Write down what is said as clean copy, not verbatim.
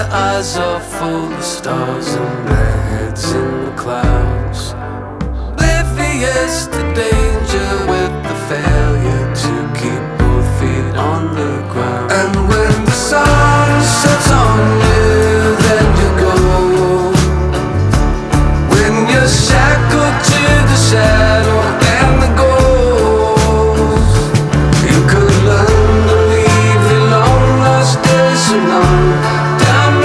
Eyes are full of stars and their heads in the clouds. Oblivious to danger.